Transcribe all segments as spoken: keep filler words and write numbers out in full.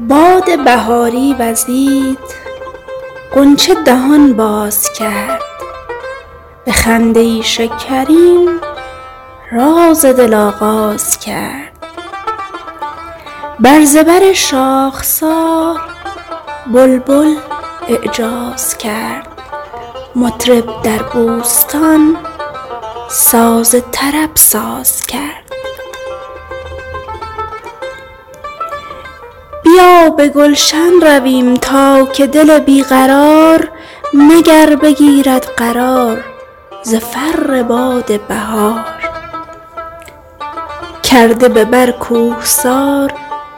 باد بهاری وزید، غنچه دهان باز کرد، به خنده‌ای شکرین راز دل آغاز کرد. بر زبر شاخسار بلبل اعجاز کرد، مطرب در بوستان ساز طرب ساز کرد. بیا به گلشن رویم تا که دل بیقرار مگر بگیرد قرار ز فر باد بهار. کرده به بر کوهسار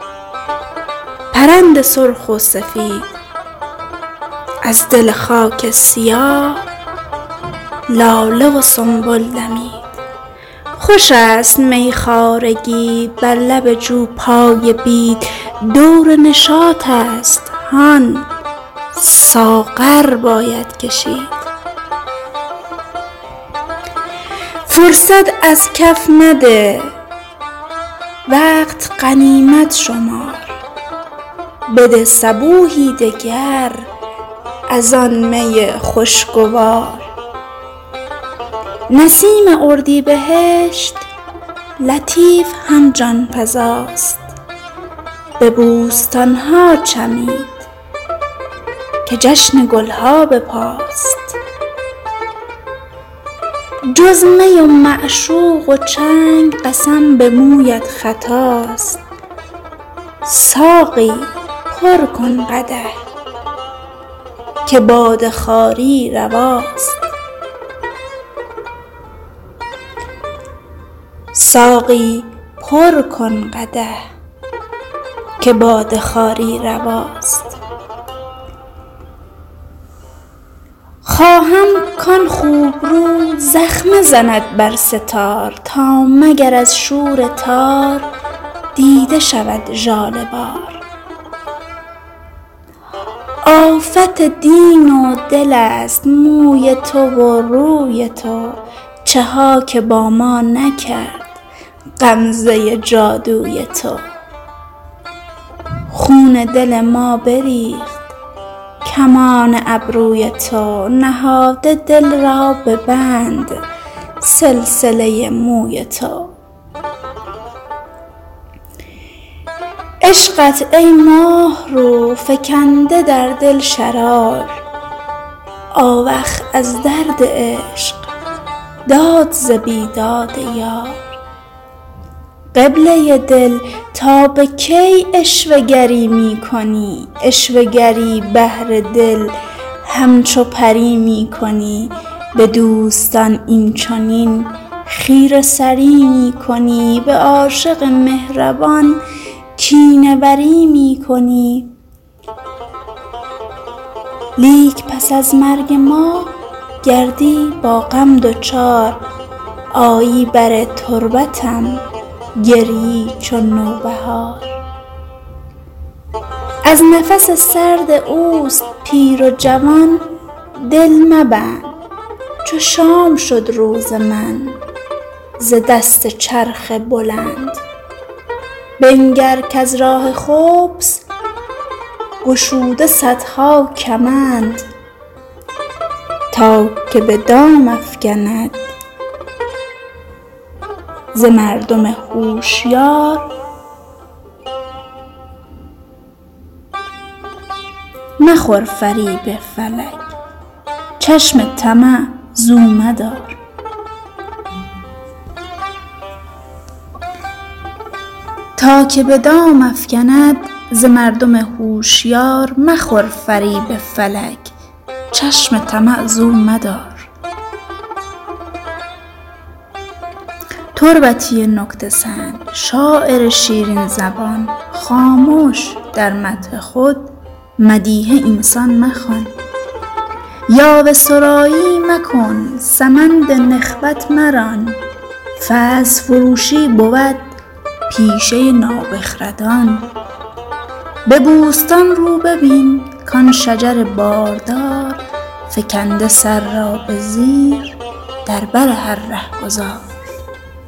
پرند سرخ و سفید، از دل خاک سیاه لاله و سنبل دمید. خوش است میخوارگی بر لب جو پای بید، دور نشاط است هان ساغر باید کشید. فرصت از کف مده وقت غنیمت شمار، بده صبوحی دگر از آن می خوشگوار. نسیم اردیبهشت لطیف هم جان فزاست، به بوستان ها چمید که جشن گلها بپاست. جز می و معشوق و چنگ قسم به مویت خطاست. ساقی پر کن قدح که باده خواری رواست. ساقی پر کن قدح که باده خواری رواست. خواهم کان خوبرو زخمه زند بر ستار، تا مگر از شور تار دیده شود ژاله بار. آفت دین و دل است موی تو و روی تو، چه ها که با ما نکرد غمزه جادوی تو. خون دل ما بریخت کمان ابروی تو، نهاده دل را به بند سلسله موی تو. عشقت ای ماه رو فکنده در دل شرار، آوخ از درد عشق داد ز بیداد یار. قبله دل تا به کی عشوه گری می کنی، عشوه گری بهر دل همچو پری می کنی. به دوستان این چنین خیره سری می کنی، به عاشق مهربان کینه بری می کنی. لیک پس از مرگ ما گردی با غم دچار، آیی بر تربتم گریی چون نوبهار. از نفس سرد اوست پیر و جوان دل مبند، چو شام شد روز من ز دست چرخ بلند. بنگر کز راه خبث گشوده صدها کمند، تا که به دام افکند ز مردم هوشیار. مخور فریب فلک چشم طمع زو مدار. تا که به دام افکند ز مردم هوشیار، مخور فریب فلک چشم طمع زو مدار. تربتی نکته سنج شاعر شیرین زبان، خاموش در مدح خود مدیح اینسان مخوان. یاوه سرایی مکن سمند نخوت مران، فضل فروشی بود پیشه نابخردان. به بوستان رو ببین کان شجر باردار، فکنده سر را به زیر در بر هر رهگذار.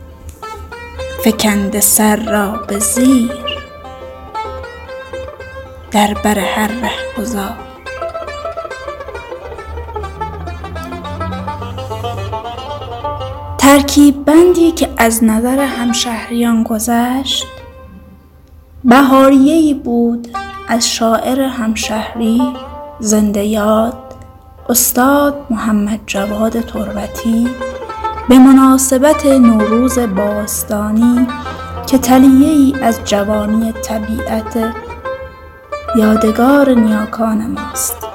فکنده سر را به زیر در بر هر رهگذار. ترکیب بندی که از نظر همشهریان گذشت بهاریه‌ای بود از شاعر همشهری زنده یاد استاد محمد جواد تربتی به مناسبت نوروز باستانی که طلیعه‌ای از جوانی طبیعت یادگار نیاکان ماست.